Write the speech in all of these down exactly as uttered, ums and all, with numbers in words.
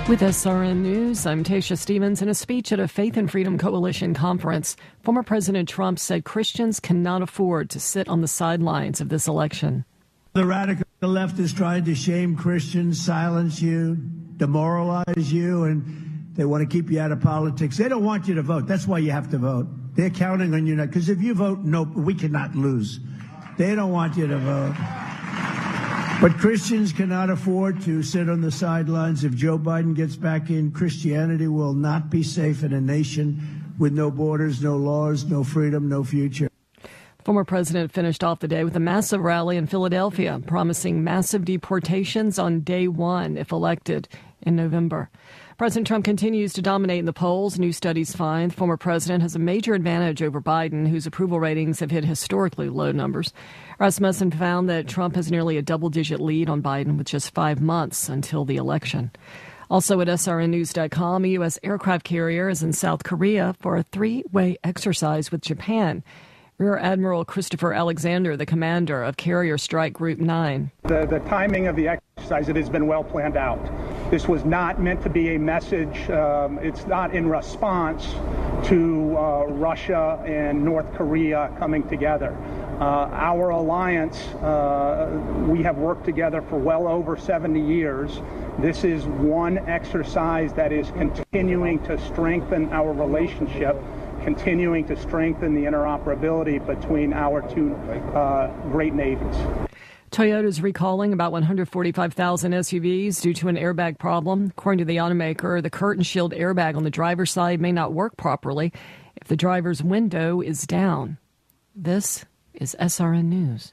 With S R N News, I'm Tasha Stevens. In a speech at a Faith and Freedom Coalition conference, former President Trump said Christians cannot afford to sit on the sidelines of this election. The radical left is trying to shame Christians, silence you, demoralize you, and they want to keep you out of politics. They don't want you to vote. That's why you have to vote. They're counting on you now, because if you vote no, we cannot lose. They don't want you to vote. But Christians cannot afford to sit on the sidelines. If Joe Biden gets back in, Christianity will not be safe in a nation with no borders, no laws, no freedom, no future. Former president finished off the day with a massive rally in Philadelphia, promising massive deportations on day one if elected in November. President Trump continues to dominate in the polls. New studies find the former president has a major advantage over Biden, whose approval ratings have hit historically low numbers. Rasmussen found that Trump has nearly a double-digit lead on Biden with just five months until the election. Also at S R N news dot com, a U S aircraft carrier is in South Korea for a three-way exercise with Japan. Rear Admiral Christopher Alexander, the commander of Carrier Strike Group nine. The, the timing of the exercise, it has been well planned out. This was not meant to be a message. Um, it's not in response to uh, Russia and North Korea coming together. Uh, our alliance, uh, we have worked together for well over seventy years. This is one exercise that is continuing to strengthen our relationship, continuing to strengthen the interoperability between our two uh, great navies. Toyota is recalling about one hundred forty-five thousand S U Vs due to an airbag problem. According to the automaker, the curtain shield airbag on the driver's side may not work properly if the driver's window is down. This is S R N News.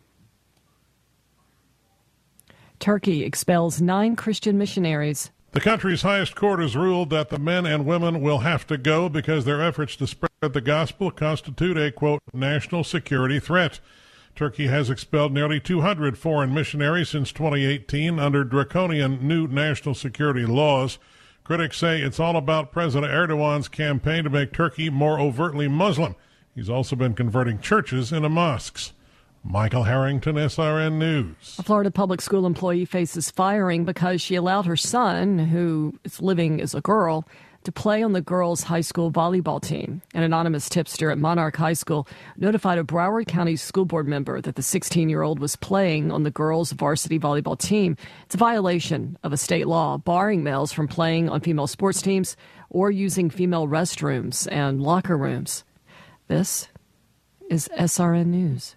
Turkey expels nine Christian missionaries. The country's highest court has ruled that the men and women will have to go because their efforts to spread the gospel constitute a, quote, national security threat. Turkey has expelled nearly two hundred foreign missionaries since twenty eighteen under draconian new national security laws. Critics say it's all about President Erdogan's campaign to make Turkey more overtly Muslim. He's also been converting churches into mosques. Michael Harrington, S R N News. A Florida public school employee faces firing because she allowed her son, who is living as a girl, to play on the girls' high school volleyball team. An anonymous tipster at Monarch High School notified a Broward County school board member that the sixteen-year-old was playing on the girls' varsity volleyball team. It's a violation of a state law barring males from playing on female sports teams or using female restrooms and locker rooms. This is S R N News.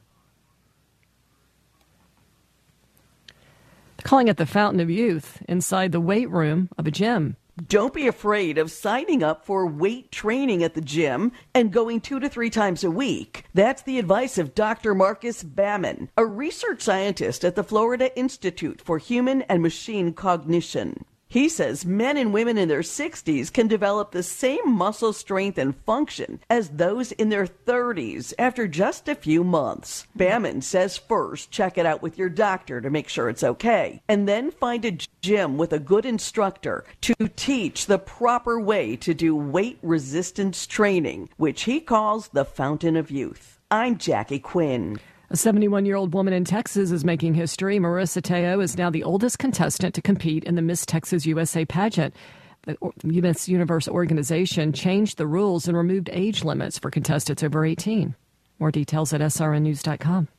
They're calling it the Fountain of Youth inside the weight room of a gym. Don't be afraid of signing up for weight training at the gym and going two to three times a week. That's the advice of Doctor Marcus Baman, a research scientist at the Florida Institute for Human and Machine Cognition. He says men and women in their sixties can develop the same muscle strength and function as those in their thirties after just a few months. Baman says first check it out with your doctor to make sure it's okay, and then find a gym with a good instructor to teach the proper way to do weight resistance training, which he calls the Fountain of Youth. I'm Jackie Quinn. A seventy-one-year-old woman in Texas is making history. Marissa Teo is now the oldest contestant to compete in the Miss Texas U S A pageant. The Miss Universe organization changed the rules and removed age limits for contestants over eighteen. More details at S R N news dot com.